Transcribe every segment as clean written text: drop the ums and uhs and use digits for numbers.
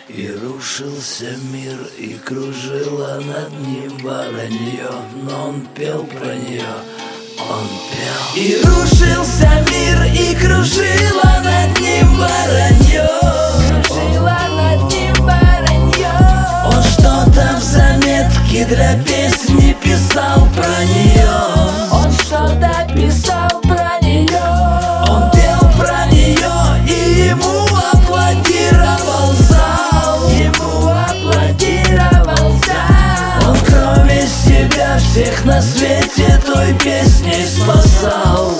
И рушился мир, и кружило над ним воронье, но он пел про нее, он пел. И рушился мир, и кружило над ним воронье, кружило над ним воронье. Он что-то в заметке для песни писал про нее, он что-то писал про нее. Он пел про нее, и ему аплодировал зал, ему аплодировал зал. Он кроме себя всех на свете той песней спасал,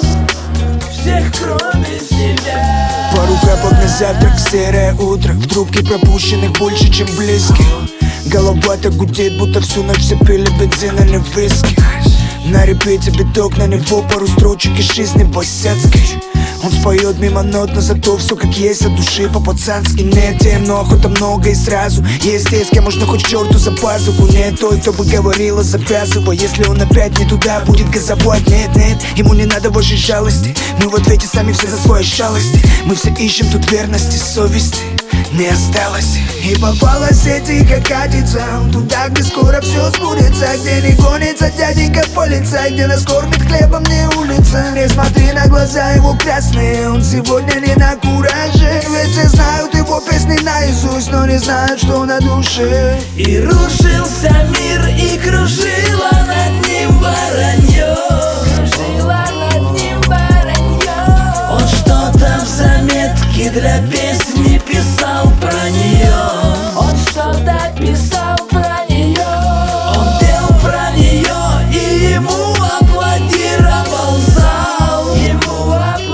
всех кроме себя. Порука под на завтрак, серое утро. В трубке пропущенных больше, чем близких. Голова-то гудит, будто всю ночь все пили бензин или виски. На репите биток, на него пару строчек из жизни босяцкой. Он споет мимо нот, но зато все как есть, от души по-пацански. Нет тем, но охота много и сразу. Есть те, с кем можно хоть черту за пазуху. Нет той, кто бы говорила, завязывай. Если он опять не туда, будет газовать. Нет, нет, ему не надо вашей жалости. Мы в ответе сами все за свои шалости. Мы все ищем тут верности, совести не осталось. И попалась тихо катится туда, где скоро все сбудется, где не гонится дяденька полиция, где нас кормит хлебом не улица. Не смотри на глаза его красные, он сегодня не на кураже. Ведь все знают его песни наизусть, но не знают, что на душе. И рушился мир, и кружило над ним воронье, кружило над ним воронье. Он что-то в заметке для песни писал про нее, он что-то писал про нее. Он пел про нее, и ему аплодировал зал, ему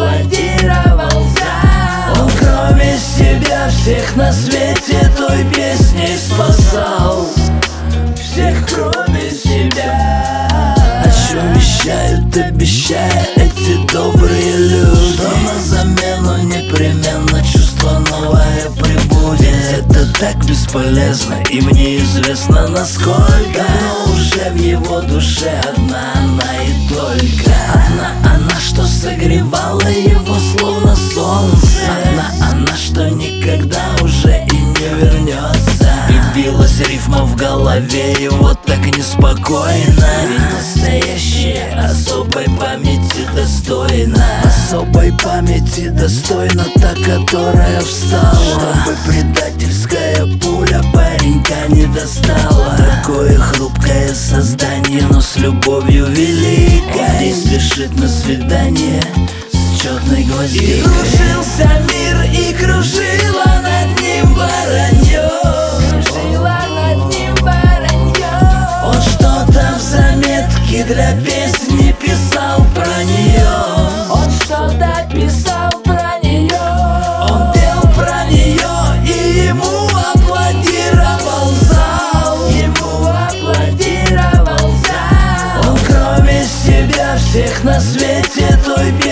аплодировал зал. Он кроме себя всех на свете той песней спасал, всех кроме себя. О чем вещают, обещая эти добрые люди, что на замену непременно чувство новое прибудет. Это так бесполезно, и мне известно насколько. Но уже в его душе одна она и только. Одна она, что согревала его словно солнце. Одна она, что никогда уже и не вернется. И билась рифма в голове, и вот так неспокойно. Ведь настоящее особой памяти достойна, особой памяти достойна та, которая встала, чтобы предательская пуля паренька не достала. Такое хрупкое создание, но с любовью великой. Он не спешит на свидание с четной гвоздикой. И рушился мир, и кружило над ним воронье, кружило над ним воронье. Он что-то в заметке для песни писал про нее, он что-то писал про нее. Он пел про нее, и ему аплодировал зал, ему аплодировал зал. Он кроме себя всех на свете той песни